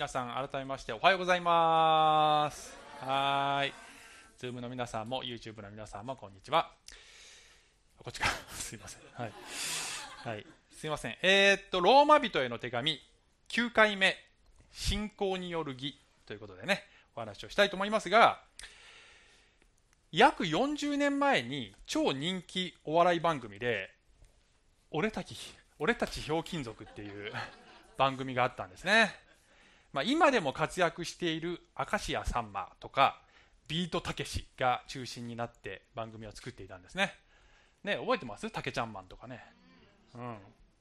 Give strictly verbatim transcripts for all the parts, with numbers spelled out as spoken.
さん改めましておはようございます。はーい。Zoom の皆さんも YouTube の皆さんもこんにちは。こっちかすいません。はい。はい。すいません。えー、っとローマ人への手紙きゅうかいめ、信仰による義ということでね、お話をしたいと思いますが、約よんじゅうねんまえに超人気お笑い番組で俺たち俺たちひょうきん族っていう番組があったんですね。まあ、今でも活躍している明石家さんまとかビートたけしが中心になって番組を作っていたんですね。ね、覚えてます？たけちゃんマンとかね。うん、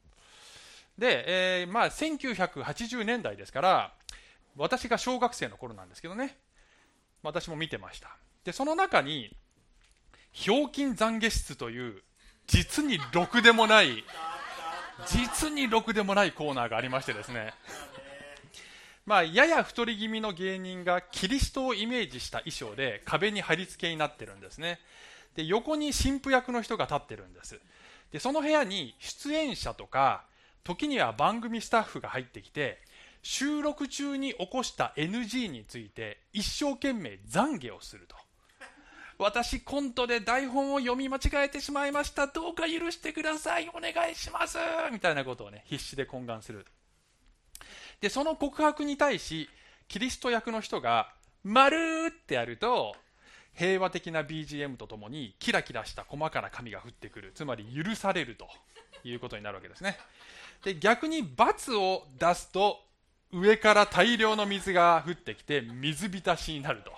で、えーまあ、せんきゅうひゃくはちじゅうねんだいですから私が小学生の頃なんですけどね、私も見てました。でその中にひょうきん懺悔室という実にろくでもない実にろくでもないコーナーがありましてですねまあ、やや太り気味の芸人がキリストをイメージした衣装で壁に貼り付けになってるんですね。で横に神父役の人が立ってるんです。でその部屋に出演者とか時には番組スタッフが入ってきて収録中に起こした エヌジー について一生懸命懺悔をすると。私コントで台本を読み間違えてしまいました、どうか許してください、お願いしますみたいなことをね必死で懇願する。でその告白に対しキリスト役の人が丸ってやると平和的な ビージーエム とともにキラキラした細かな紙が降ってくる、つまり許されるということになるわけですね。で逆に罰を出すと上から大量の水が降ってきて水浸しになると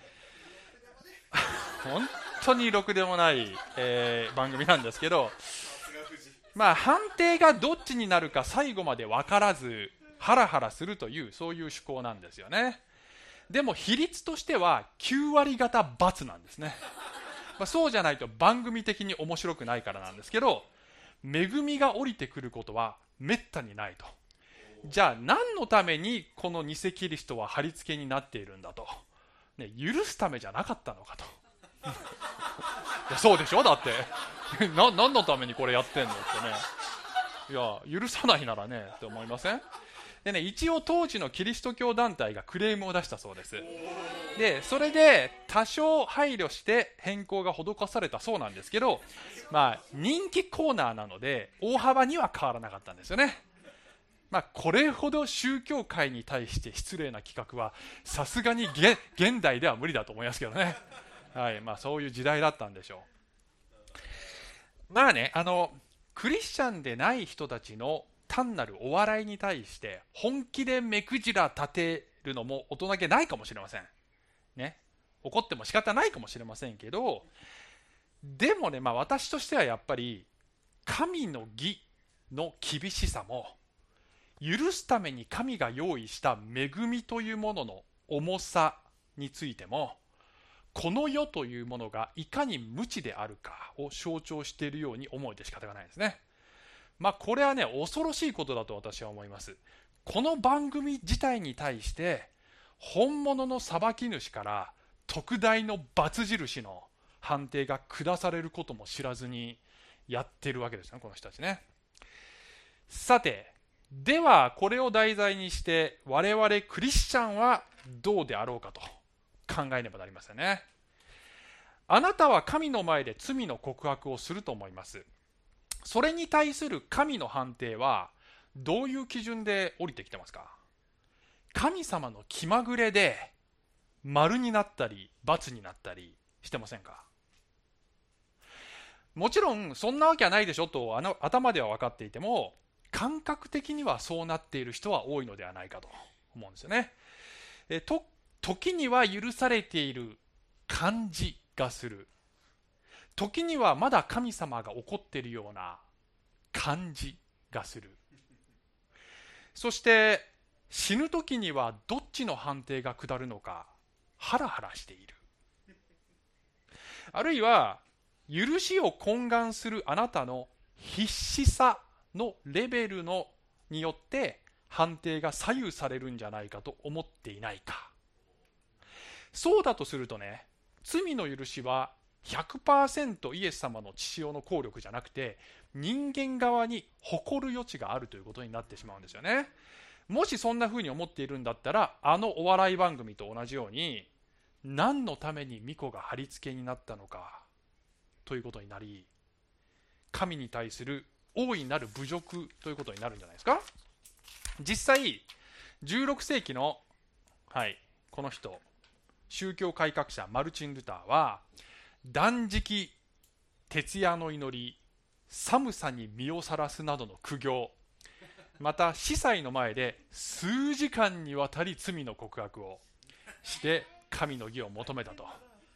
本当にろくでもない、えー、番組なんですけど、まあ判定がどっちになるか最後まで分からずハラハラするというそういう趣向なんですよね。でも比率としてはきゅうわり型×なんですね、まあ、そうじゃないと番組的に面白くないからなんですけど、恵みが降りてくることはめったにないと。じゃあ何のためにこの偽キリストは貼り付けになっているんだと、ね、許すためじゃなかったのかといやそうでしょ、だってな何のためにこれやってんのってね、いや許さないならねって思いません？でね、一応当時のキリスト教団体がクレームを出したそうです。でそれで多少配慮して変更が施されたそうなんですけど、まあ、人気コーナーなので大幅には変わらなかったんですよね。まあ、これほど宗教界に対して失礼な企画はさすがに現代では無理だと思いますけどね、はいまあ、そういう時代だったんでしょう。まあね、あのクリスチャンでない人たちの単なるお笑いに対して本気で目くじら立てるのも大人げないかもしれません、ね、怒っても仕方ないかもしれませんけど、でもね、まあ、私としてはやっぱり神の義の厳しさも許すために神が用意した恵みというものの重さについてもこの世というものがいかに無知であるかを象徴しているように思えて仕方がないですね。まあこれはね恐ろしいことだと私は思います。この番組自体に対して本物の裁き主から特大の罰印の判定が下されることも知らずにやってるわけですね、この人たちね。さてではこれを題材にして我々クリスチャンはどうであろうかと考えねばなりませんね。あなたは神の前で罪の告白をすると思います。それに対する神の判定はどういう基準で降りてきてますか？神様の気まぐれで丸になったり×になったりしてませんか？もちろんそんなわけはないでしょとあの頭では分かっていても感覚的にはそうなっている人は多いのではないかと思うんですよね。えと時には許されている感じがする、時にはまだ神様が怒っているような感じがする、そして死ぬ時にはどっちの判定が下るのかハラハラしている。あるいは許しを懇願するあなたの必死さのレベルのによって判定が左右されるんじゃないかと思っていないか。そうだとするとね、罪の許しは ひゃくパーセント イエス様の血潮の効力じゃなくて人間側に誇る余地があるということになってしまうんですよね。 もしそんな風に思っているんだったら、あのお笑い番組と同じように、何のために巫女が貼り付けになったのかということになり、神に対する大いなる侮辱ということになるんじゃないですか。実際じゅうろくせいきの、はい、この人宗教改革者マルチン・ルターは、断食、徹夜の祈り、寒さに身をさらすなどの苦行、また司祭の前で数時間にわたり罪の告白をして神の義を求めたと。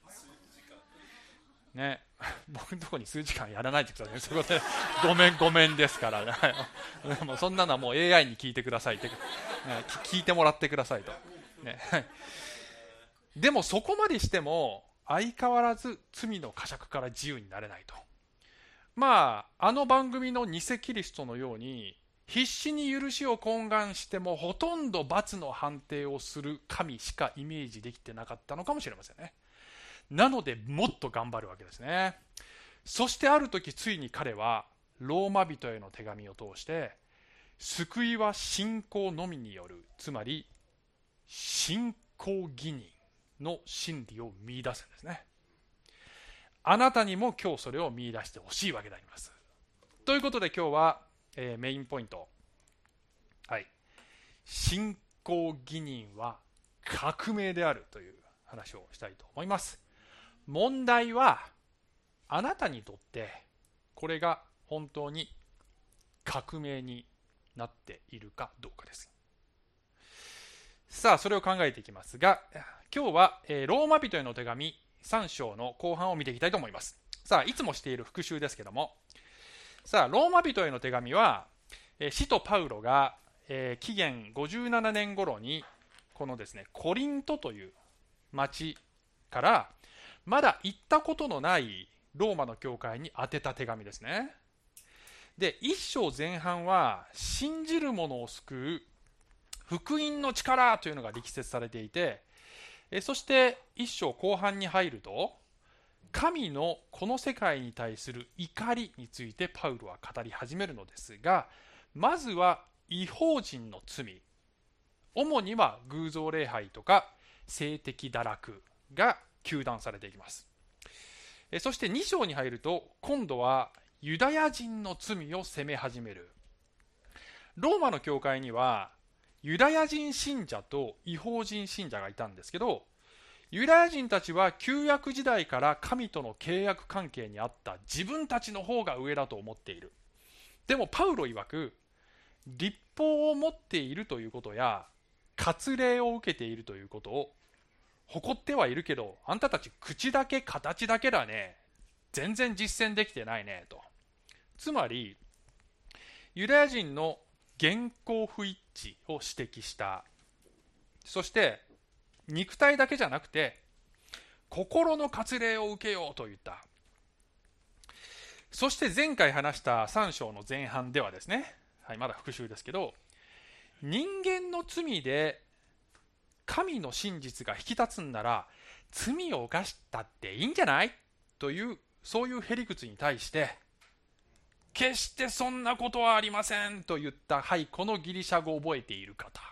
ね、僕のところに数時間やらないでくださいね。そういうことでごめんごめんですからね。もうそんなのはもう エーアイ に聞いてくださいって、ね、聞いてもらってくださいと、ね。でもそこまでしても相変わらず罪の呵責から自由になれないと。まああの番組の偽キリストのように必死に許しを懇願してもほとんど罰の判定をする神しかイメージできてなかったのかもしれませんね。なのでもっと頑張るわけですね。そしてある時ついに彼はローマ人への手紙を通して救いは信仰のみによる、つまり信仰義人の真理を見出すんですね。あなたにも今日それを見出してほしいわけであります。ということで今日は、えー、メインポイント、はい、信仰義人は革命であるという話をしたいと思います。問題はあなたにとってこれが本当に革命になっているかどうかです。さあそれを考えていきますが、今日はローマ人への手紙さん章の後半を見ていきたいと思います。さあいつもしている復習ですけども、さあローマ人への手紙は使徒パウロが紀元ごじゅうななねん頃にこのですねコリントという町からまだ行ったことのないローマの教会に宛てた手紙ですね。でいっ章前半は信じる者を救う福音の力というのが力説されていて、そしていっ章後半に入ると神のこの世界に対する怒りについてパウロは語り始めるのですが、まずは異邦人の罪、主には偶像礼拝とか性的堕落が糾弾されていきます。そしてに章に入ると今度はユダヤ人の罪を責め始める。ローマの教会にはユダヤ人信者と異邦人信者がいたんですけど、ユダヤ人たちは旧約時代から神との契約関係にあった自分たちの方が上だと思っている。でもパウロ曰く、律法を持っているということや割礼を受けているということを誇ってはいるけど、あんたたち口だけ形だけだね、全然実践できてないねと。つまりユダヤ人の現行不一致を指摘した。そして肉体だけじゃなくて心の割礼を受けようと言った。そして前回話したさん章の前半ではですね、はい、まだ復習ですけど、人間の罪で神の真実が引き立つんなら罪を犯したっていいんじゃないという、そういうへりくつに対して決してそんなことはありませんと言った、はい、このギリシャ語を覚えている方、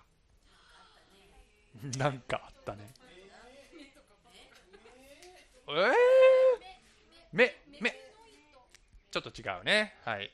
なんかあったね。えー、目目ちょっと違うね。はい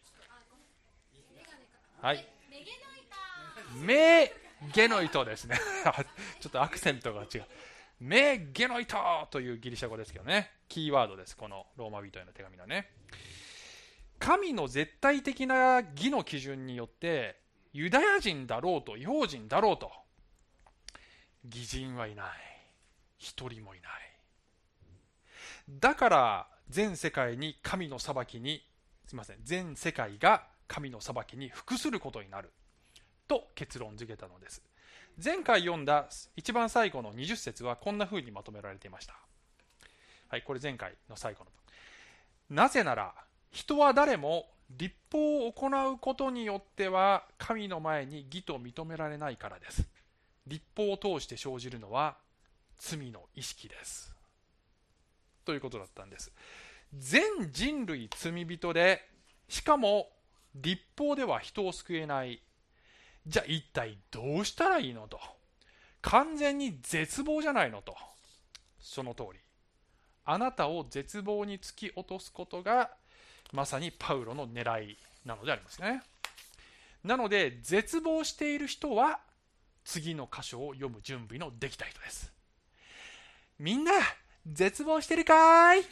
はい、メゲノイトですね。ちょっとアクセントが違う。メゲノイトというギリシャ語ですけどね、キーワードです、このローマ人への手紙のね。神の絶対的な義の基準によってユダヤ人だろうと異邦人だろうと義人はいない、一人もいない。だから全世界に神の裁きにすみません全世界が神の裁きに服することになると結論付けたのです。前回読んだ一番最後のにじゅっ節はこんな風にまとめられていました。はい、これ前回の最後の。なぜなら人は誰も律法を行うことによっては神の前に義と認められないからです。律法を通して生じるのは罪の意識です。ということだったんです。全人類罪人で、しかも律法では人を救えない。 じゃあ一体どうしたらいいのと。完全に絶望じゃないのと。その通り。あなたを絶望に突き落とすことがまさにパウロの狙いなのでありますね。なので絶望している人は次の箇所を読む準備のできた人です。みんな絶望してるかーい。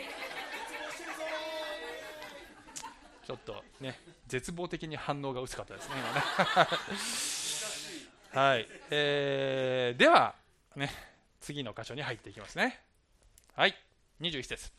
ちょっとね、絶望的に反応が薄かったですね今ねはい、えー、ではね、次の箇所に入っていきますね。はい、にじゅういち節。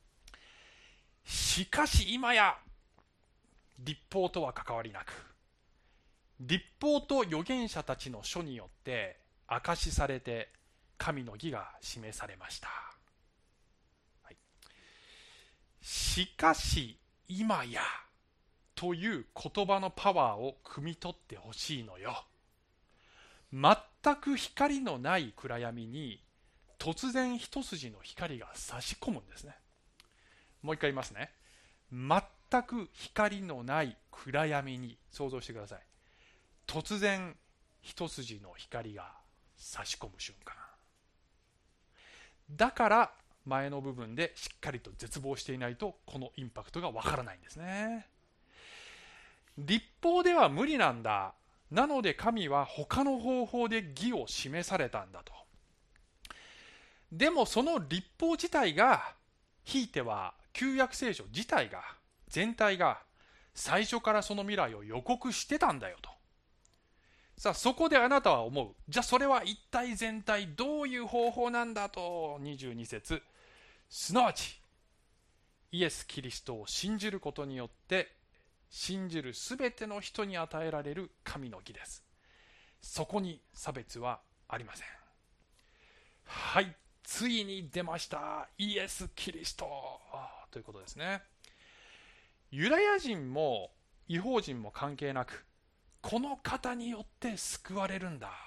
しかし今や律法とは関わりなく、律法と預言者たちの書によって証しされて神の義が示されました、はい、しかし今やという言葉のパワーを汲み取ってほしいのよ。全く光のない暗闇に突然一筋の光が差し込むんですね。もう一回言いますね。全く光のない暗闇に、想像してください。突然一筋の光が差し込む瞬間。だから前の部分でしっかりと絶望していないとこのインパクトがわからないんですね。律法では無理なんだ。なので神は他の方法で義を示されたんだと。でもその律法自体が、ひいては旧約聖書自体が、全体が最初からその未来を予告してたんだよと。さあそこであなたは思う。じゃあそれは一体全体どういう方法なんだと。にじゅうに節。すなわちイエス・キリストを信じることによって信じるすべての人に与えられる神の義です。そこに差別はありません。はい、ついに出ました。イエス・キリストということですね。ユダヤ人も異邦人も関係なく、この方によって救われるんだ。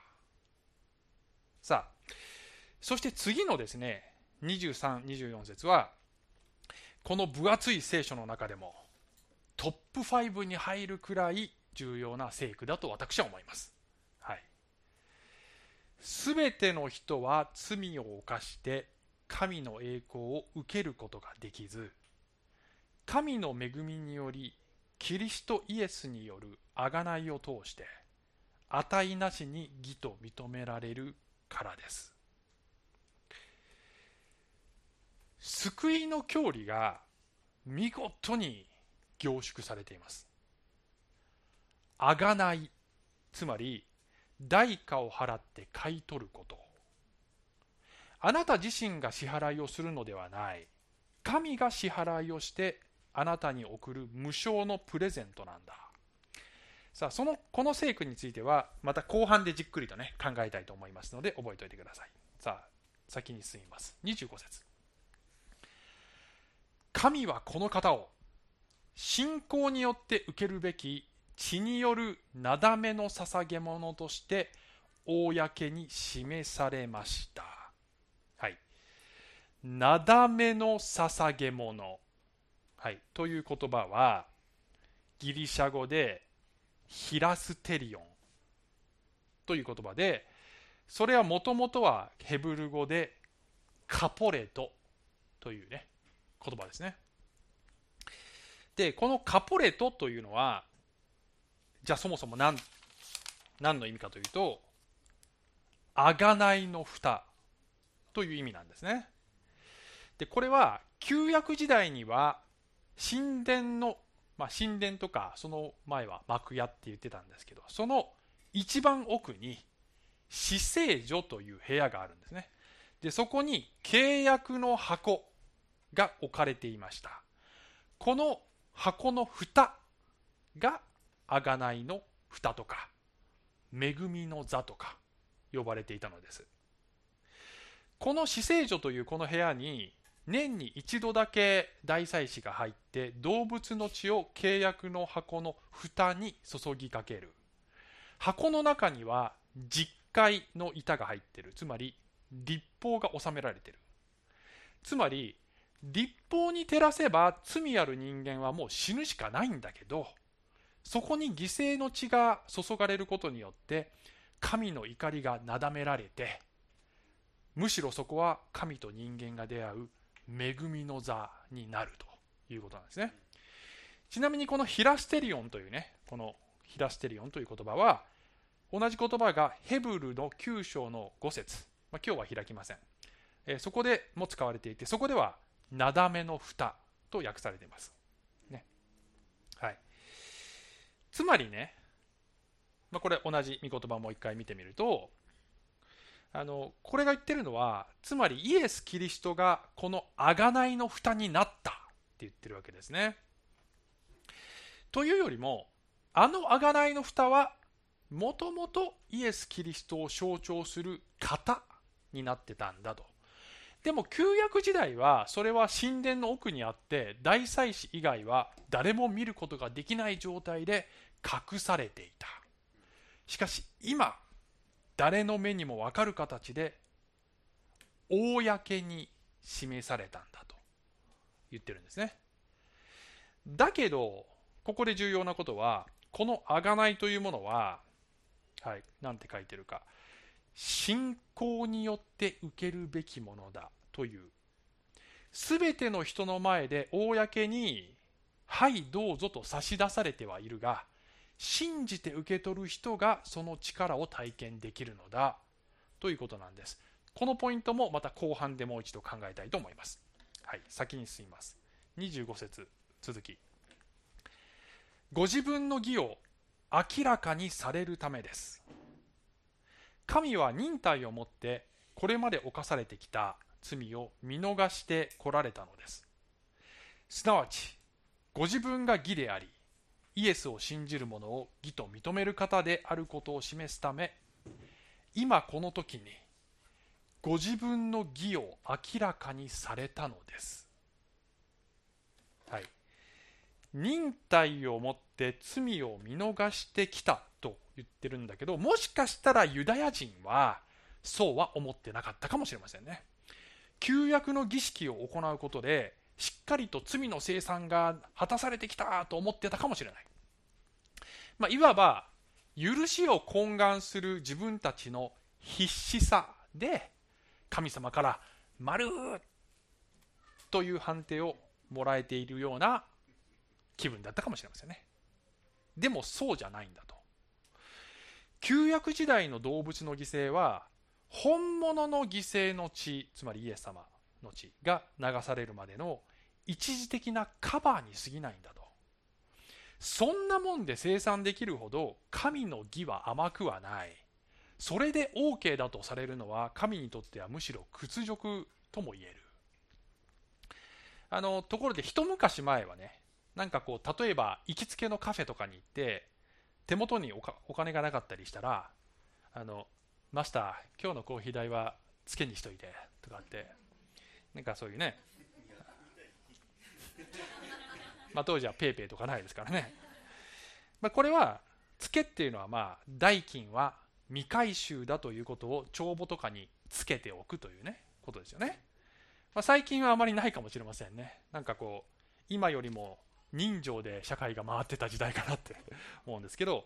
さあ、そして次のですね、にじゅうさん、にじゅうよん節は、この分厚い聖書の中でもトップごに入るくらい重要な聖句だと私は思います。はい。すべての人は罪を犯して神の栄光を受けることができず、神の恵みによりキリストイエスによる贖いを通して値なしに義と認められるからです。救いの教理が見事に凝縮されています。贖い、つまり代価を払って買い取ること。あなた自身が支払いをするのではない。神が支払いをしてあなたに送る無償のプレゼントなんだ。さあ、そのこの聖句についてはまた後半でじっくりとね考えたいと思いますので覚えておいてください。さあ、先に進みます。にじゅうご節。神はこの方を信仰によって受けるべき血によるなだめの捧げ物として公に示されました。はい。なだめの捧げ物、はい、という言葉はギリシャ語でヒラステリオンという言葉で、それはもともとはヘブル語でカポレトというね言葉ですね。で、このカポレトというのは、じゃあそもそも 何, 何の意味かというと、贖いの蓋という意味なんですね。で、これは旧約時代には神殿の、まあ、神殿とかその前は幕屋って言ってたんですけど、その一番奥に至聖所という部屋があるんですね。で、そこに契約の箱が置かれていました。この箱の蓋が贖いの蓋とか恵みの座とか呼ばれていたのです。この至聖所というこの部屋に年に一度だけ大祭司が入って動物の血を契約の箱の蓋に注ぎかける。箱の中には十戒の板が入っている。つまり律法が収められている。つまり律法に照らせば罪ある人間はもう死ぬしかないんだけど、 そこに犠牲の血が注がれることによって神の怒りがなだめられて、むしろそこは神と人間が出会う恵みの座になるということなんですね。ちなみにこのヒラステリオンというね、このヒラステリオンという言葉は、同じ言葉がヘブルのきゅう章のご節、まあ、今日は開きません、えー、そこでも使われていて、そこではなだめの蓋と訳されています、ね。はい、つまりね、まあ、これ同じ御言葉をもう一回見てみると、あのこれが言ってるのは、つまりイエス・キリストがこの贖いの蓋になったって言ってるわけですね。というよりも、あの贖いの蓋はもともとイエス・キリストを象徴する型になってたんだと。でも旧約時代はそれは神殿の奥にあって、大祭司以外は誰も見ることができない状態で隠されていた。しかし今、誰の目にも分かる形で公に示されたんだと言ってるんですね。だけどここで重要なことは、この贖いというものは、はい、なんて書いてるか、信仰によって受けるべきものだという、すべての人の前で公にはいどうぞと差し出されてはいるが、信じて受け取る人がその力を体験できるのだということなんです。このポイントもまた後半でもう一度考えたいと思います。はい、先に進みます。にじゅうご節続き。ご自分の義を明らかにされるためです。神は忍耐をもってこれまで犯されてきた罪を見逃してこられたのです。すなわちご自分が義であり、イエスを信じる者を義と認める方であることを示すため、今この時にご自分の義を明らかにされたのです。はい、忍耐をもって罪を見逃してきたと言ってるんだけど、もしかしたらユダヤ人はそうは思ってなかったかもしれませんね。旧約の儀式を行うことでしっかりと罪の清算が果たされてきたと思ってたかもしれない。まあ、いわば許しを懇願する自分たちの必死さで神様から丸という判定をもらえているような気分だったかもしれませんね。でもそうじゃないんだと。旧約時代の動物の犠牲は本物の犠牲の血、つまりイエス様の血が流されるまでの一時的なカバーに過ぎないんだと。そんなもんで清算できるほど神の義は甘くはない。それで OK だとされるのは神にとってはむしろ屈辱とも言える。あのところで一昔前はね、なんかこう例えば行きつけのカフェとかに行って手元に お, かお金がなかったりしたら、あのマスター今日のコーヒー代はつけにしといてとかって、なんかそういうねまあ当時はペイペイとかないですからね、まあ、これはつけっていうのは、まあ代金は未回収だということを帳簿とかにつけておくというねことですよね。まあ、最近はあまりないかもしれませんね。なんかこう今よりも人情で社会が回ってた時代かなって思うんですけど、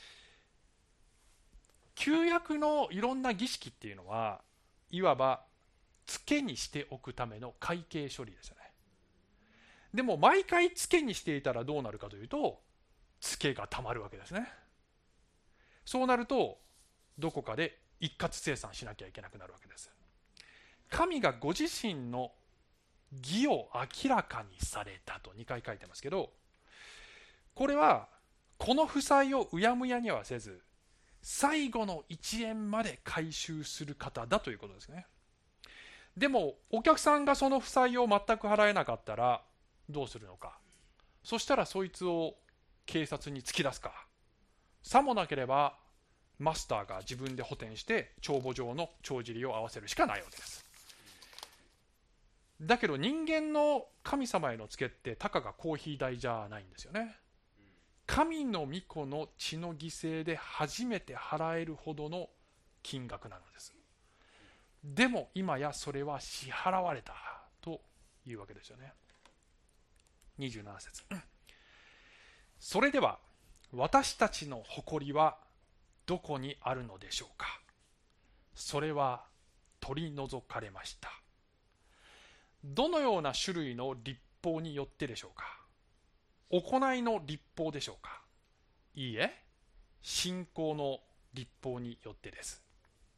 旧約のいろんな儀式っていうのはいわばつけにしておくための会計処理ですよね。でも毎回つけにしていたらどうなるかというと、つけがたまるわけですね。そうなるとどこかで一括清算しなきゃいけなくなるわけです。神がご自身の義を明らかにされたとにかい書いてますけど、これはこの負債をうやむやにはせず最後のいちえんまで回収する方だということですね。でもお客さんがその負債を全く払えなかったらどうするのか。そしたらそいつを警察に突き出すか、さもなければマスターが自分で補填して帳簿上の帳尻を合わせるしかないわけです。だけど人間の神様へのツケってたかがコーヒー代じゃないんですよね。神の御子の血の犠牲で初めて払えるほどの金額なのです。でも今やそれは支払われたというわけですよね。にじゅうなな節、それでは私たちの誇りはどこにあるのでしょうか。それは取り除かれました。どのような種類の律法によってでしょうか。行いの律法でしょうか。いいえ、信仰の律法によってです。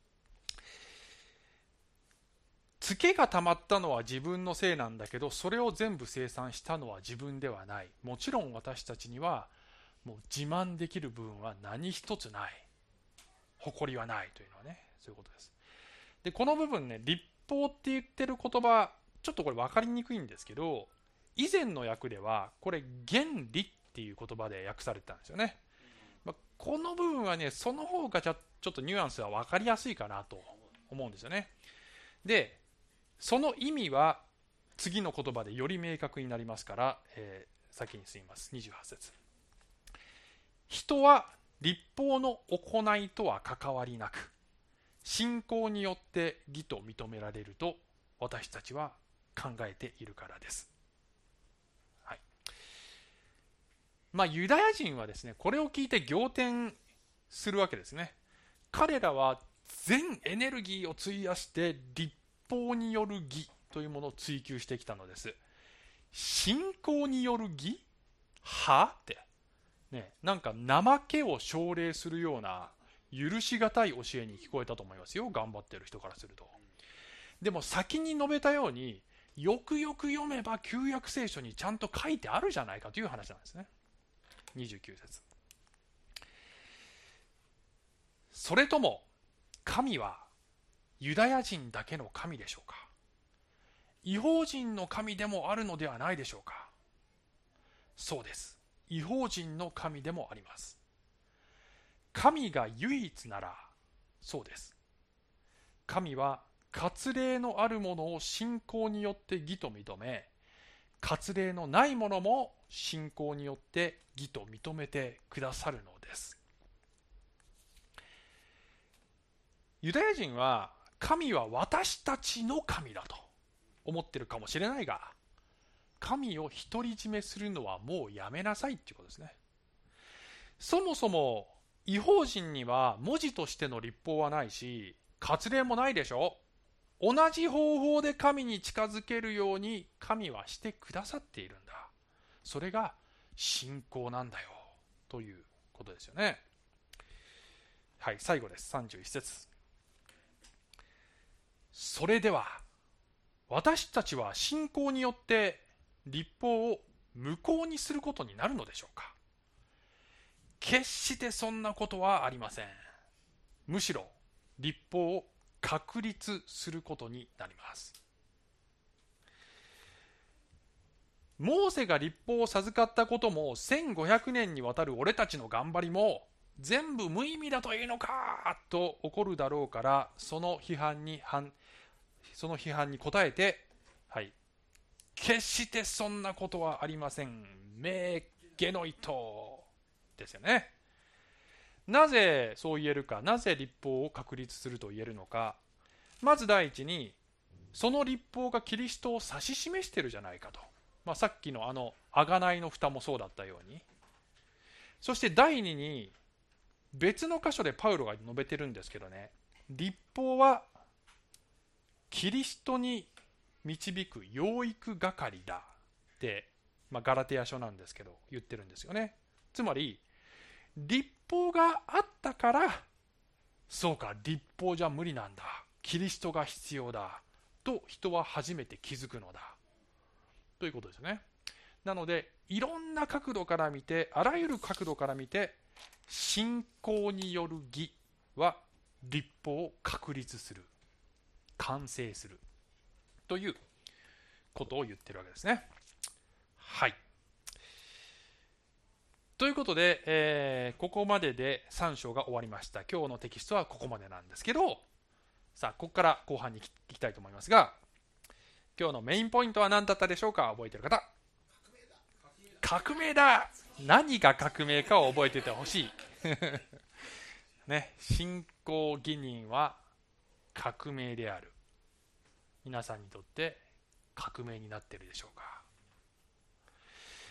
ツケがたまったのは自分のせいなんだけど、それを全部生産したのは自分ではない。もちろん私たちにはもう自慢できる部分は何一つない。誇りはないというのはね、そういうことです。で、この部分ね、律法って言ってる言葉、ちょっとこれ分かりにくいんですけど、以前の訳ではこれ原理っていう言葉で訳されてたんですよね。まあ、この部分はね、その方がちょっとニュアンスは分かりやすいかなと思うんですよね。で、その意味は次の言葉でより明確になりますから、えー、先に進みます。にじゅうはち節。人は律法の行いとは関わりなく、信仰によって義と認められると私たちは考えているからです。はい。まあユダヤ人はですね、これを聞いて仰天するわけですね。彼らは全エネルギーを費やして律法による義というものを追求してきたのです。信仰による義？はって、ね、なんか怠けを奨励するような許しがたい教えに聞こえたと思いますよ、頑張ってる人からすると。でも先に述べたように、よくよく読めば旧約聖書にちゃんと書いてあるじゃないかという話なんですね。にじゅうきゅう節。それとも神はユダヤ人だけの神でしょうか。異邦人の神でもあるのではないでしょうか。そうです。異邦人の神でもあります。神が唯一なら、そうです。神は割礼のあるものを信仰によって義と認め、割礼のないものも信仰によって義と認めてくださるのです。ユダヤ人は神は私たちの神だと思ってるかもしれないが、神を独り占めするのはもうやめなさいっていうことですね。そもそも異邦人には文字としての律法はないし、割礼もないでしょ。同じ方法で神に近づけるように神はしてくださっているんだ。それが信仰なんだよということですよね。はい、最後です。さんじゅういち節。それでは私たちは信仰によって律法を無効にすることになるのでしょうか。決してそんなことはありません。むしろ律法を確立することになります。モーセが律法を授かったこともせんごひゃくねんにわたる俺たちの頑張りも全部無意味だというのかと怒るだろうから、その批判に反その批判に答えて、はい、決してそんなことはありません。名ゲノイトですよね。なぜそう言えるか、なぜ律法を確立すると言えるのか。まず第一に、その律法がキリストを指し示しているじゃないかと。まあ、さっきのあの贖いの蓋もそうだったように。そして第二に、別の箇所でパウロが述べてるんですけどね、律法はキリストに導く養育係だって、まあ、ガラテヤ書なんですけど言ってるんですよね。つまり律法があったから、そうか律法じゃ無理なんだ、キリストが必要だと人は初めて気づくのだということですね。なのでいろんな角度から見て、あらゆる角度から見て、信仰による義は律法を確立する、完成するということを言ってるわけですね。はい。ということで、えー、ここまででさん章が終わりました。今日のテキストはここまでなんですけど、さあここから後半に行きたいと思いますが、今日のメインポイントは何だったでしょうか。覚えている方。革命だ。何が革命かを覚えていてほしいね、信仰義人は革命である。皆さんにとって革命になっているでしょうか。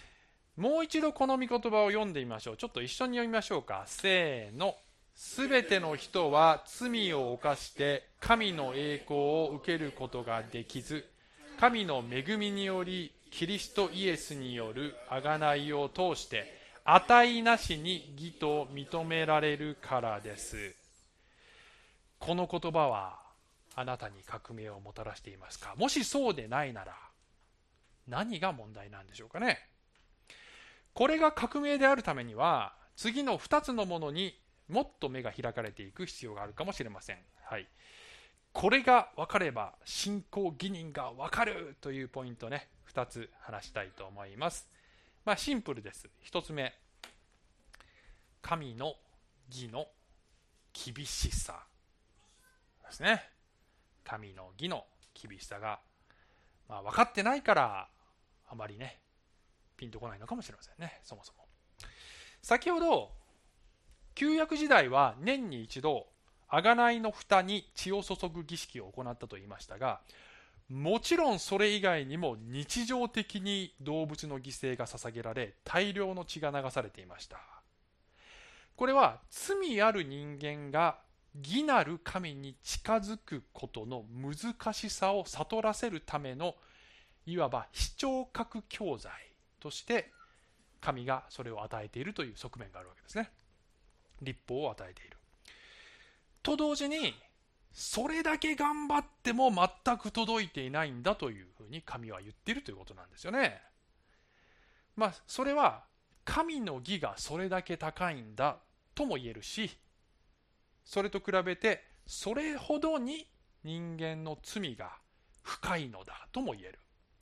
もう一度この御言葉を読んでみましょう。ちょっと一緒に読みましょうか。せーの。すべての人は罪を犯して神の栄光を受けることができず、神の恵みによりキリストイエスによる贖いを通して値なしに義と認められるからです。この言葉はあなたに革命をもたらしていますか？もしそうでないなら何が問題なんでしょうかね。これが革命であるためには次のふたつのものにもっと目が開かれていく必要があるかもしれません。はい、これが分かれば信仰義人が分かるというポイントね、ふたつ話したいと思います。まあシンプルです。ひとつめ、神の義の厳しさですね。神の義の厳しさが、まあ、分かってないからあまりねピンとこないのかもしれませんね。そもそも先ほど旧約時代は年に一度贖いの蓋に血を注ぐ儀式を行ったと言いましたが、もちろんそれ以外にも日常的に動物の犠牲が捧げられ大量の血が流されていました。これは罪ある人間が義なる神に近づくことの難しさを悟らせるためのいわば視聴覚教材として神がそれを与えているという側面があるわけですね。律法を与えていると同時に、それだけ頑張っても全く届いていないんだというふうに神は言っているということなんですよね。まあそれは神の義がそれだけ高いんだとも言えるし、それと比べてそれほどに人間の罪が深いのだとも言える。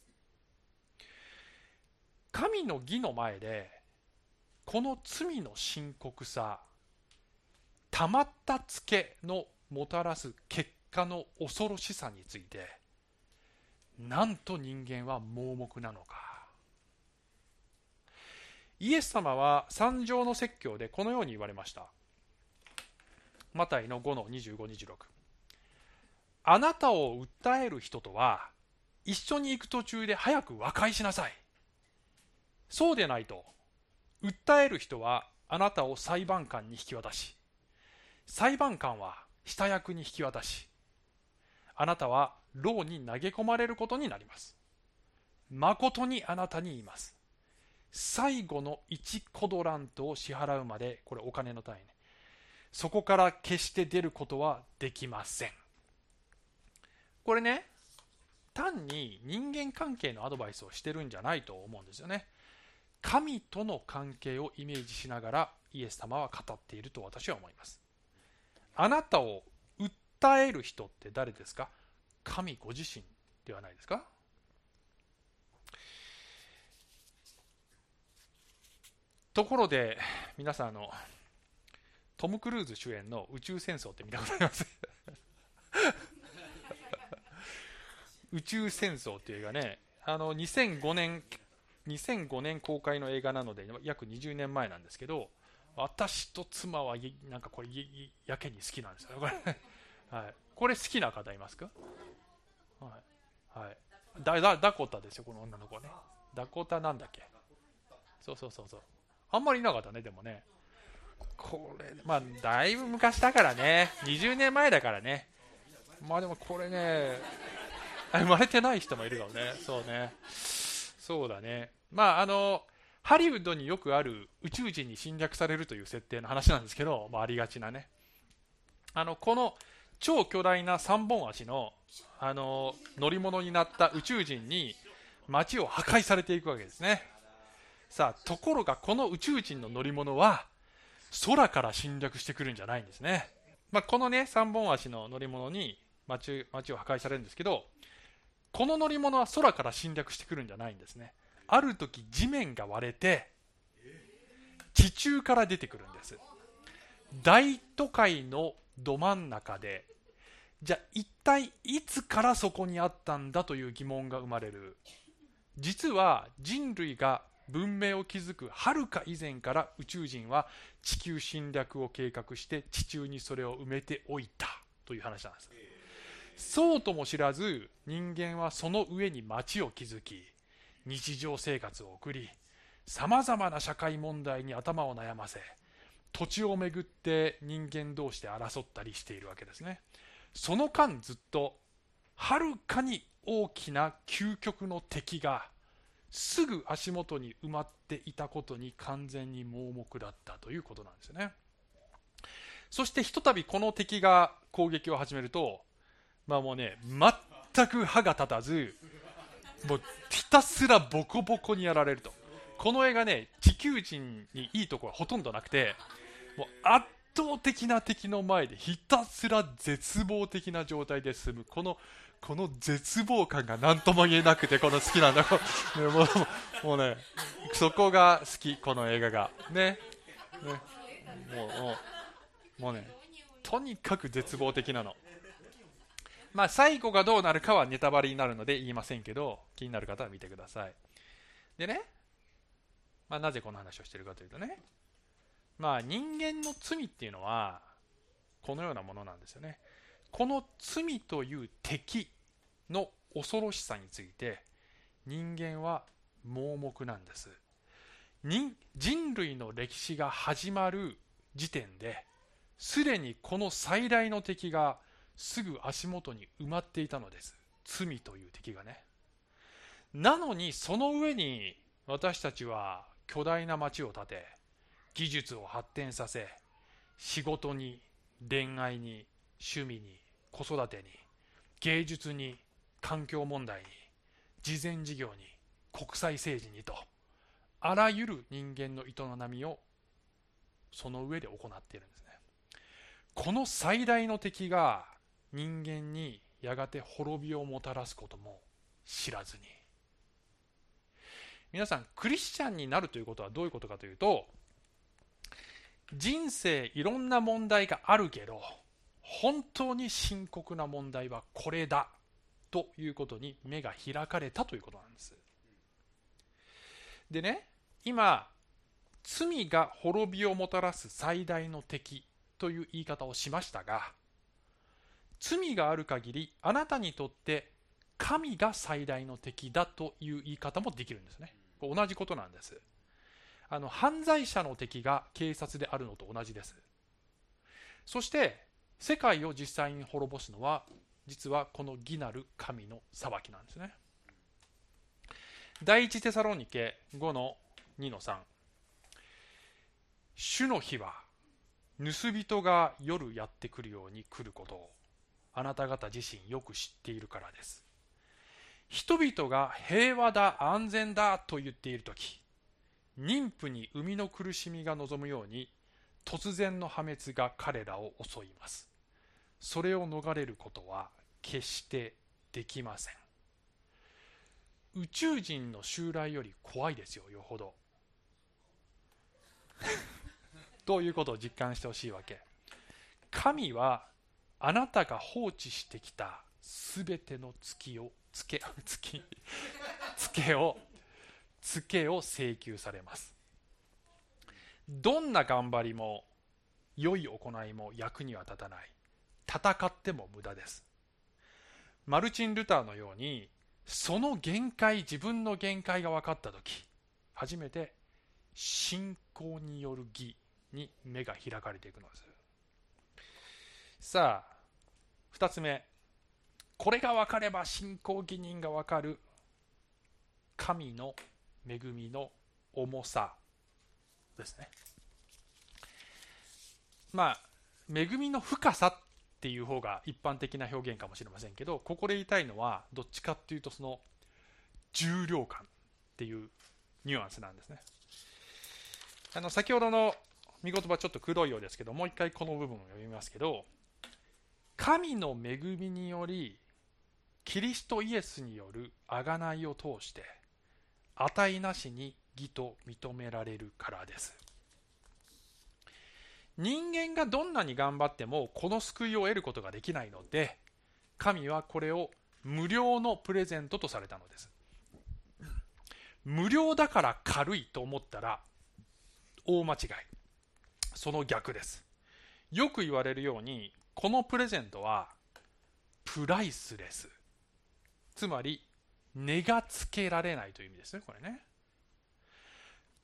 神の義の前でこの罪の深刻さ、たまったツケのもたらす結果の恐ろしさについて、なんと人間は盲目なのか。イエス様は三条の説教でこのように言われました。マタイのごのにじゅうご、にじゅうろく。あなたを訴える人とは一緒に行く途中で早く和解しなさい。そうでないと訴える人はあなたを裁判官に引き渡し、裁判官は下役に引き渡し、あなたは牢に投げ込まれることになります。誠にあなたに言います。最後の一コドラントを支払うまで、これお金の単位ね、そこから決して出ることはできません。これね、単に人間関係のアドバイスをしてるんじゃないと思うんですよね。神との関係をイメージしながらイエス様は語っていると私は思います。あなたを訴える人って誰ですか？神ご自身ではないですか？ところで皆さん、あのトム・クルーズ主演の宇宙戦争って見たことあります宇宙戦争っていう映画ね、あのにせんごねんにせんごねん公開の映画なので約にじゅうねんまえなんですけど、私と妻はなんかこれやけに好きなんですよこれ、はい、これ好きな方いますか？はいはい、ダ, ダ, ダコタですよ、この女の子ね。ダコタなんだっけ？そうそうそうそう、あんまりいなかったね。でもね、これまあだいぶ昔だからね、にじゅうねんまえだからね。まあでもこれね、生まれてない人もいるからね。そうね、そうだね。まああのハリウッドによくある宇宙人に侵略されるという設定の話なんですけど、まあ、ありがちなね、あのこの超巨大なさんぼん足の、あの乗り物になった宇宙人に街を破壊されていくわけですね。さあところがこの宇宙人の乗り物は空から侵略してくるんじゃないんですね。まあ、このねさんぼん足の乗り物に 街, 街を破壊されるんですけど、この乗り物は空から侵略してくるんじゃないんですね。ある時地面が割れて地中から出てくるんです。大都会のど真ん中で、じゃあ一体いつからそこにあったんだという疑問が生まれる。実は人類が文明を築くはるか以前から宇宙人は地球侵略を計画して地中にそれを埋めておいたという話なんです。そうとも知らず人間はその上に町を築き日常生活を送り、 さまざまな社会問題に頭を悩ませ、土地をめぐって人間同士で争ったりしているわけですね。その間ずっとはるかに大きな究極の敵がすぐ足元に埋まっていたことに完全に盲目だったということなんですよね。そしてひとたびこの敵が攻撃を始めると、まあもうね、全く歯が立たず、もうひたすらボコボコにやられると。この映画ね、地球人にいいところはほとんどなくて、もう圧倒的な敵の前でひたすら絶望的な状態で進む、このこの絶望感が何とも言えなくて、この好きなんだもう、もう、もうね、そこが好き、この映画がね、ね、もう、もう、もうね、とにかく絶望的なの。まあ最後がどうなるかはネタバレになるので言いませんけど、気になる方は見てください。でね、まあ、なぜこの話をしているかというとね、まあ人間の罪っていうのはこのようなものなんですよね。この罪という敵の恐ろしさについて人間は盲目なんです。人, 人類の歴史が始まる時点ですでにこの最大の敵がすぐ足元に埋まっていたのです。罪という敵がね。なのにその上に私たちは巨大な町を建て、技術を発展させ、仕事に、恋愛に、趣味に、子育てに、芸術に、環境問題に、慈善事業に、国際政治にと、あらゆる人間の営みをその上で行っているんですね。この最大の敵が人間にやがて滅びをもたらすことも知らずに。皆さん、クリスチャンになるということはどういうことかというと、人生いろんな問題があるけど、本当に深刻な問題はこれだということに目が開かれたということなんです。でね、今、罪が滅びをもたらす最大の敵という言い方をしましたが、罪がある限りあなたにとって神が最大の敵だという言い方もできるんですね。同じことなんです。あの犯罪者の敵が警察であるのと同じです。そして世界を実際に滅ぼすのは実はこの義なる神の裁きなんですね。第一テサロニケごのにのさん、主の日は盗人が夜やってくるように来ることをあなた方自身よく知っているからです。人々が平和だ安全だと言っているとき、妊婦に生みの苦しみが望むように突然の破滅が彼らを襲います。それを逃れることは決してできません。宇宙人の襲来より怖いですよ、よほどということを実感してほしいわけ。神はあなたが放置してきたすべての月をつけつけつけをつけを請求されます。どんな頑張りも良い行いも役には立たない。戦っても無駄です。マルチン・ルターのようにその限界、自分の限界が分かったとき、初めて信仰による義に目が開かれていくのです。さあ、二つ目、これが分かれば信仰義人が分かる神の恵みの重さですね。まあ恵みの深さっていう方が一般的な表現かもしれませんけど、ここで言いたいのはどっちかっていうとその重量感っていうニュアンスなんですね。あの先ほどの見言葉ちょっと黒いようですけど、もう一回この部分を読みますけど、神の恵みによりキリストイエスによる贖いを通して値なしに義と認められるからです。人間がどんなに頑張ってもこの救いを得ることができないので、神はこれを無料のプレゼントとされたのです。無料だから軽いと思ったら大間違い。その逆です。よく言われるように、このプレゼントはプライスレス、つまり値がつけられないという意味ですね。これね、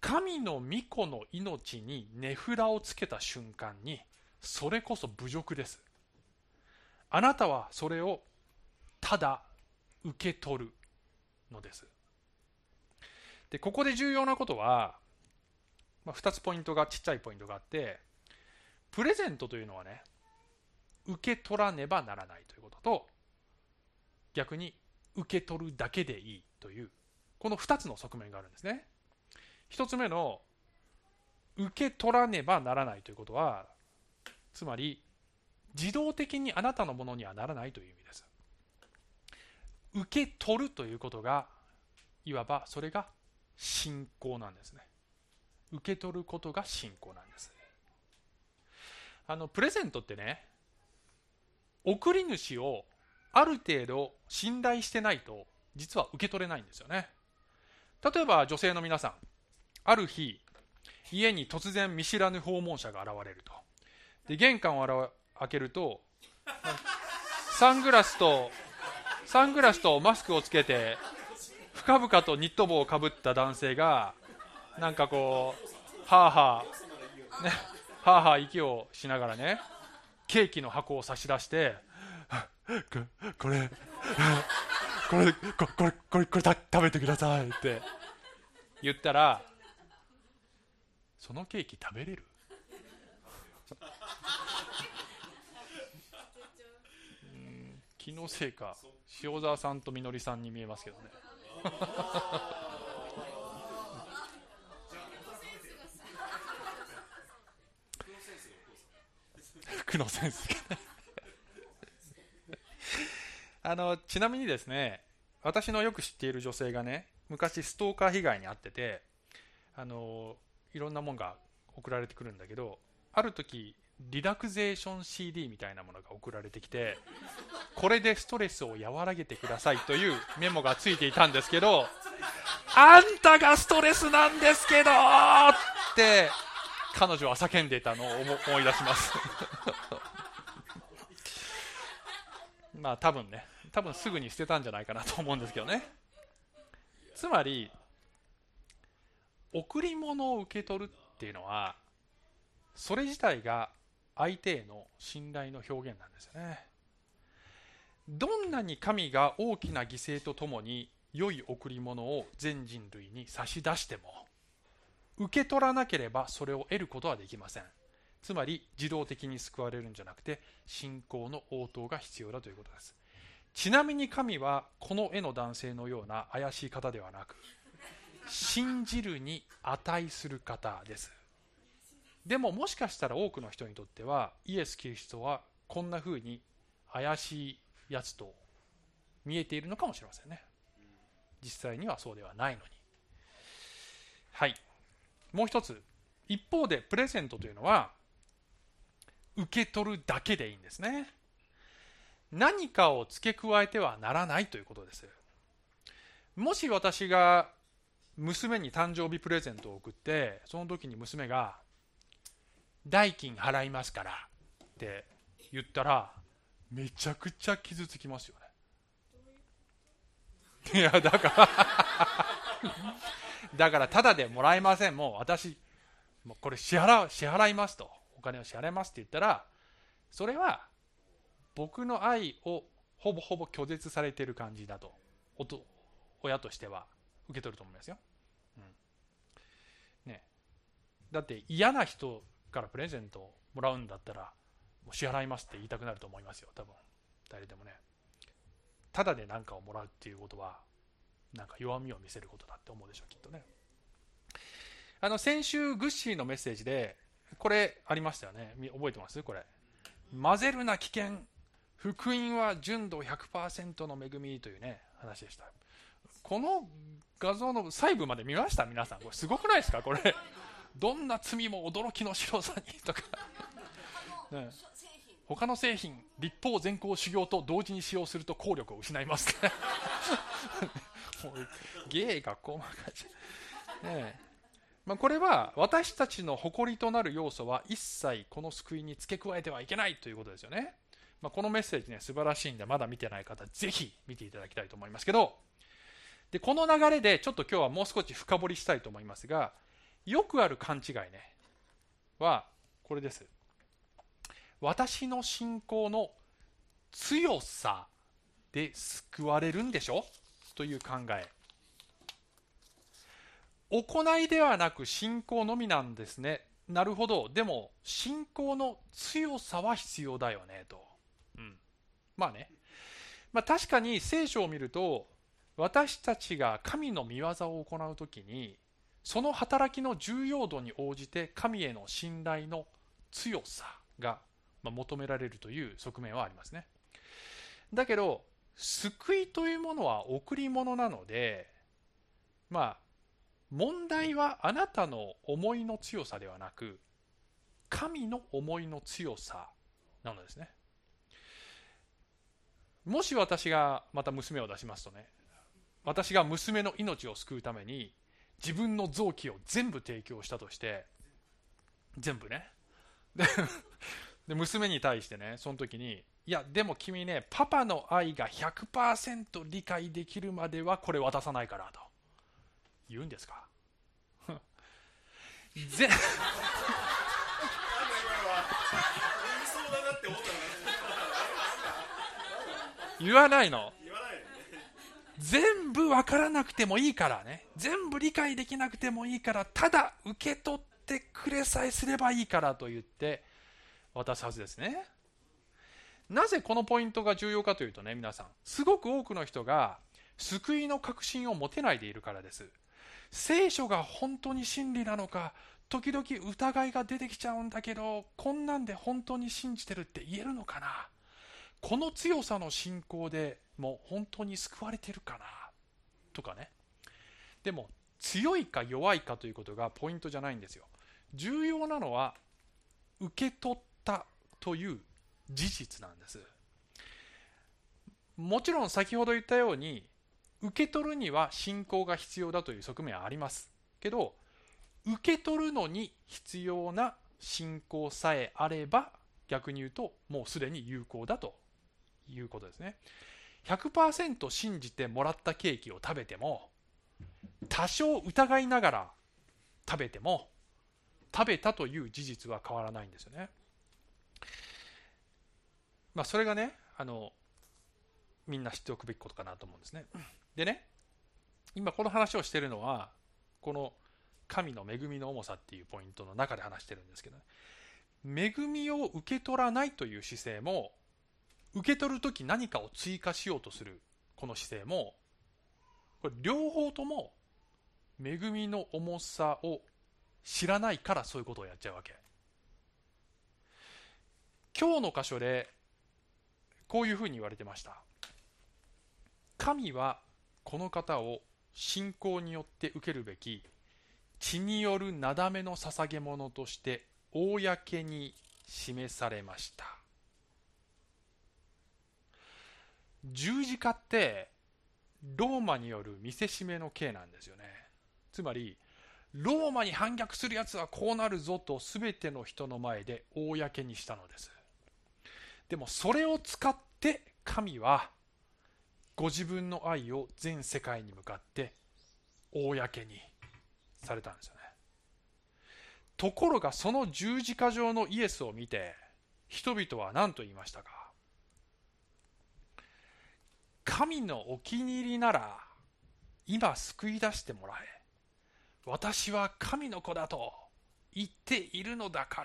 神の御子の命に値札をつけた瞬間に、それこそ侮辱です。あなたはそれをただ受け取るのです。で、ここで重要なことは、まあ、ふたつポイントが、ちっちゃいポイントがあって、プレゼントというのはね、受け取らねばならないということと、逆に受け取るだけでいいという、このふたつの側面があるんですね。ひとつめの受け取らねばならないということは、つまり自動的にあなたのものにはならないという意味です。受け取るということが、いわばそれが信仰なんですね。受け取ることが信仰なんです。あのプレゼントってね、送り主をある程度信頼してないと実は受け取れないんですよね。例えば女性の皆さん、ある日家に突然見知らぬ訪問者が現れると。で、玄関を開けるとサングラスとサングラスとマスクをつけて深々とニット帽をかぶった男性がなんかこうはあはあね、はあはあ息をしながらね、ケーキの箱を差し出してこれこれこれこれこれ食べてくださいって言ったら、そのケーキ食べれる？うん、気のせいか塩沢さんとみのりさんに見えますけどね。服のセンスがあのちなみにですね、私のよく知っている女性がね、昔ストーカー被害に遭ってて、あのいろんなものが送られてくるんだけど、ある時リラクゼーション シーディー みたいなものが送られてきて、これでストレスを和らげてくださいというメモがついていたんですけど、あんたがストレスなんですけどって彼女は叫んでいたのを思い出しますまあ多分ね、多分すぐに捨てたんじゃないかなと思うんですけどね。つまり贈り物を受け取るっていうのは、それ自体が相手への信頼の表現なんですよね。どんなに神が大きな犠牲とともに良い贈り物を全人類に差し出しても、受け取らなければそれを得ることはできません。つまり自動的に救われるんじゃなくて、信仰の応答が必要だということです。ちなみに神はこの絵の男性のような怪しい方ではなく、信じるに値する方です。でももしかしたら多くの人にとっては、イエス・キリストはこんな風に怪しいやつと見えているのかもしれませんね。実際にはそうではないのに。はい。もう一つ、一方でプレゼントというのは受け取るだけでいいんですね。何かを付け加えてはならないということです。もし私が娘に誕生日プレゼントを送って、その時に娘が代金払いますからって言ったら、めちゃくちゃ傷つきますよね。いやだからだからただでもらえません、もう私もうこれ支払う支払いますと、お金を支払いますって言ったら、それは僕の愛をほぼほぼ拒絶されている感じだと、おと親としては受け取ると思いますよ、うんね、だって嫌な人からプレゼントをもらうんだったら、もう支払いますって言いたくなると思いますよ、多分誰でもね。ただで何かをもらうっていうことは、なんか弱みを見せることだって思うでしょう、きっとね。あの先週グッシーのメッセージでこれありましたよね。覚えてます？これ、混ぜるな危険、福音は純度 ひゃくパーセント の恵みというね話でした。この画像の細部まで見ました？皆さん、これすごくないですか？これどんな罪も驚きの白さにとか、ね、他の製品、立法全校修行と同時に使用すると効力を失いますねもう芸が細かい、ねまあ、これは私たちの誇りとなる要素は一切この救いに付け加えてはいけないということですよね。まあ、このメッセージね素晴らしいんで、まだ見てない方ぜひ見ていただきたいと思いますけど、でこの流れでちょっと今日はもう少し深掘りしたいと思いますが、 よくある勘違いねはこれです。私の信仰の強さで救われるんでしょという考え。行いではなく信仰のみなんですね。なるほど。でも信仰の強さは必要だよねと、うん、まあね、まあ、確かに聖書を見ると私たちが神の御業を行うときにその働きの重要度に応じて神への信頼の強さが求められるという側面はありますね。だけど救いというものは贈り物なので、まあ問題はあなたの思いの強さではなく神の思いの強さなのですね。もし私がまた娘を出しますとね、私が娘の命を救うために自分の臓器を全部提供したとして、全部ね、でで娘に対してね、その時にいやでも君ね、パパの愛が ひゃくパーセント 理解できるまではこれ渡さないからと言うんですかぜ言わないの。全部分からなくてもいいからね、全部理解できなくてもいいから、ただ受け取ってくれさえすればいいからと言って渡すはずですね。なぜこのポイントが重要かというとね、皆さんすごく多くの人が救いの確信を持てないでいるからです。聖書が本当に真理なのか時々疑いが出てきちゃうんだけど、こんなんで本当に信じてるって言えるのかな、この強さの信仰でもう本当に救われてるかなとかね。でも強いか弱いかということがポイントじゃないんですよ。重要なのは受け取ったという事実なんです。もちろん先ほど言ったように受け取るには信仰が必要だという側面はありますけど、受け取るのに必要な信仰さえあれば逆に言うともうすでに有効だということですね。 ひゃくパーセント 信じてもらったケーキを食べても多少疑いながら食べても食べたという事実は変わらないんですよね。まあそれがね、あのみんな知っておくべきことかなと思うんですね。でね、今この話をしているのはこの神の恵みの重さっていうポイントの中で話してるんですけど、恵みを受け取らないという姿勢も、受け取るとき何かを追加しようとするこの姿勢も、これ両方とも恵みの重さを知らないからそういうことをやっちゃうわけ。今日の箇所でこういうふうに言われてました。神はこの方を信仰によって受けるべき血によるなだめの捧げ物として公に示されました。十字架ってローマによる見せしめの刑なんですよね。つまりローマに反逆するやつはこうなるぞと全ての人の前で公にしたのです。でもそれを使って神はご自分の愛を全世界に向かって公にされたんですよね。ところがその十字架上のイエスを見て人々は何と言いましたか。神のお気に入りなら今救い出してもらえ、私は神の子だと言っているのだから。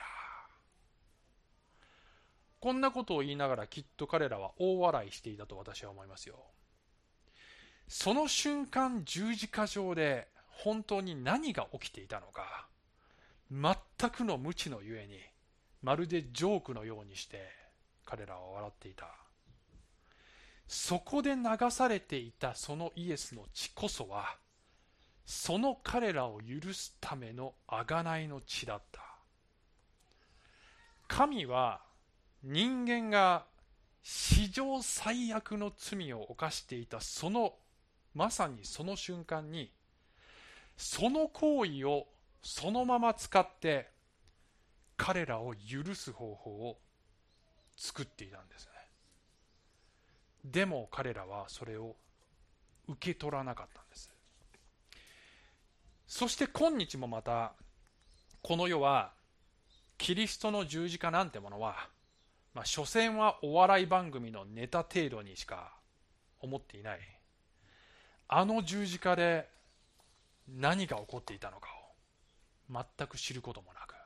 こんなことを言いながらきっと彼らは大笑いしていたと私は思いますよ。その瞬間十字架上で本当に何が起きていたのか、全くの無知のゆえにまるでジョークのようにして彼らは笑っていた。そこで流されていたそのイエスの血こそはその彼らを許すための贖いの血だった。神は人間が史上最悪の罪を犯していたそのまさにその瞬間にその行為をそのまま使って彼らを許す方法を作っていたんですね。でも彼らはそれを受け取らなかったんです。そして今日もまたこの世はキリストの十字架なんてものは、まあ、所詮はお笑い番組のネタ程度にしか思っていない。あの十字架で何が起こっていたのかを全く知ることもなく、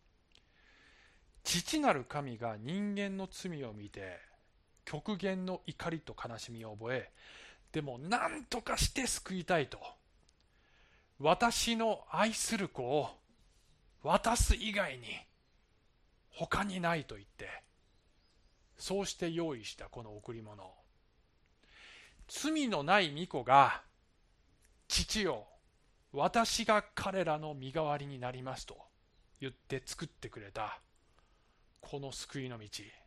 父なる神が人間の罪を見て極限の怒りと悲しみを覚え、でも何とかして救いたいと、私の愛する子を渡す以外に他にないと言って、そうして用意したこの贈り物、罪のない御子が、父よ、私が彼らの身代わりになりますと言って作ってくれたこの救いの道、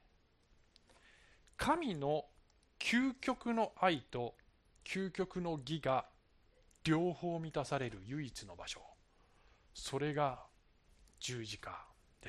神の究極の愛と究極の義が両方満たされる唯一の場所、それが十字架です。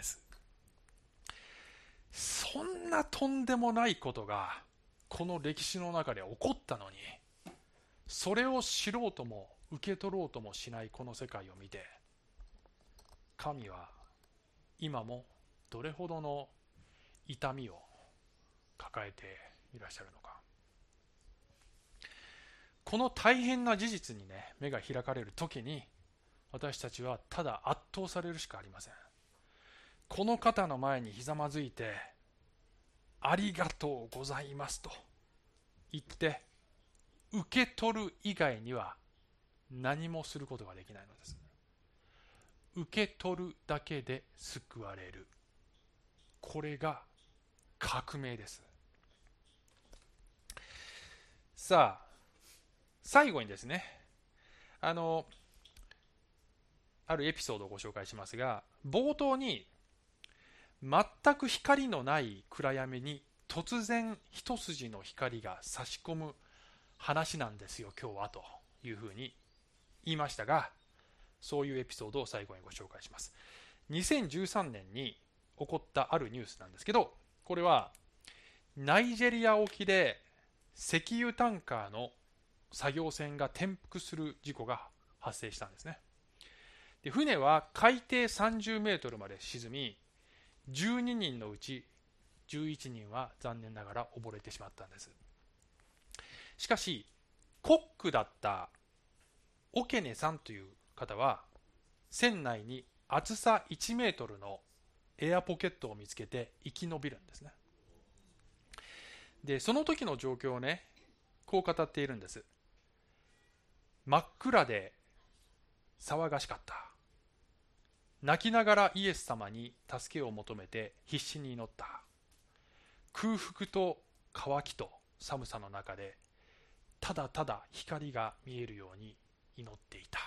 そんなとんでもないことがこの歴史の中で起こったのに、それを知ろうとも受け取ろうともしないこの世界を見て、神は今もどれほどの痛みを抱えていらっしゃるのか。この大変な事実にね、目が開かれるときに、私たちはただ圧倒されるしかありません。この方の前にひざまずいて、ありがとうございますと言って受け取る以外には何もすることができないのです。受け取るだけで救われる、これが革命です。さあ、最後にですね、あのあるエピソードをご紹介しますが、冒頭に全く光のない暗闇に突然一筋の光が差し込む話なんですよ今日は、というふうに言いましたが、そういうエピソードを最後にご紹介します。にせんじゅうさんねんに起こったあるニュースなんですけど、これはナイジェリア沖で石油タンカーの作業船が転覆する事故が発生したんですね。で、船は海底さんじゅうメートルまで沈み、じゅうににんのうちじゅういちにんは残念ながら溺れてしまったんです。しかしコックだったオケネさんという方は、船内に厚さいちメートルのエアポケットを見つけて生き延びるんですね。で、その時の状況をね、こう語っているんです。真っ暗で騒がしかった。泣きながらイエス様に助けを求めて必死に祈った。空腹と渇きと寒さの中でただただ光が見えるように祈っていた。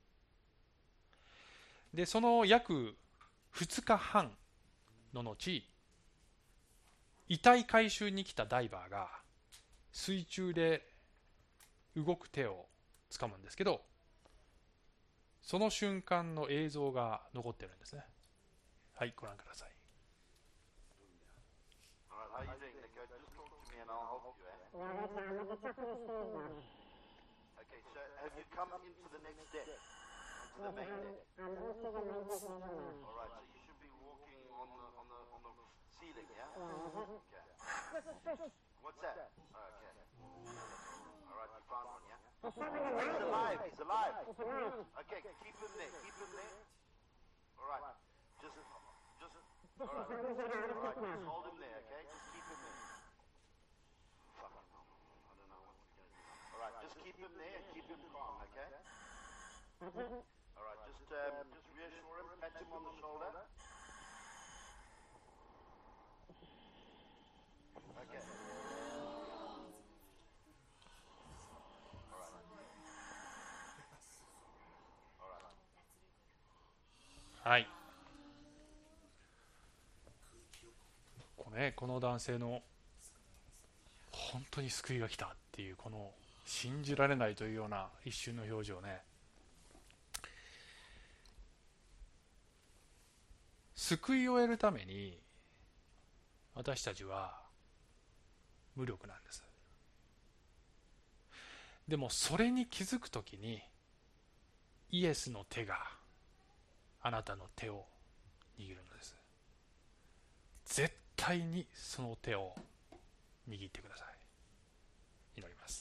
で、その約ふつかはんの後、遺体回収に来たダイバーが水中で動く手をつかむんですけど、その瞬間の映像が残ってるんですね。はい、ご覧ください。 He's alive, he's alive. Okay, keep him there, keep him there. Alright, just, just, alright, alright, just hold him there, okay? Just keep him there. Fucking hell, I don't know what we're gonna do. Alright, just keep him there and keep him calm, okay? Alright, just, um, just reassure him, pat him on the shoulder. Okay. はい、このね、この男性の本当に救いが来たっていう、この信じられないというような一瞬の表情ね。救いを得るために私たちは無力なんです。でもそれに気づくときにイエスの手があなたの手を握るのです。絶対にその手を握ってください。祈ります。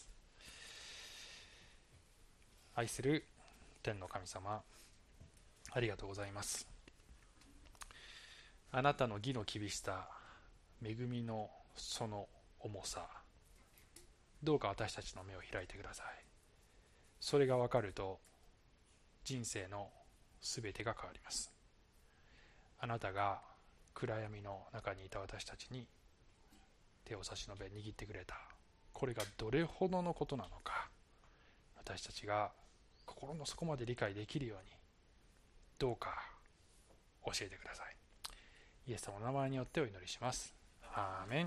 愛する天の神様、ありがとうございます。あなたの義の厳しさ、恵みのその重さ、どうか私たちの目を開いてください。それが分かると人生のすべてが変わります。あなたが暗闇の中にいた私たちに手を差し伸べ握ってくれた、これがどれほどのことなのか、私たちが心の底まで理解できるようにどうか教えてください。イエス様の名前によってお祈りします。アーメン。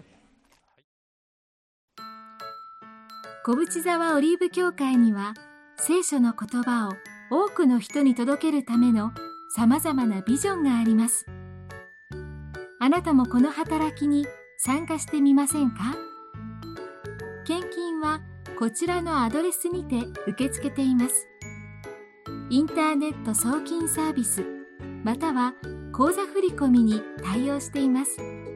小淵沢オリーブ教会には聖書の言葉を多くの人に届けるためのさまざまなビジョンがあります。あなたもこの働きに参加してみませんか？献金はこちらのアドレスにて受け付けています。インターネット送金サービスまたは口座振込に対応しています。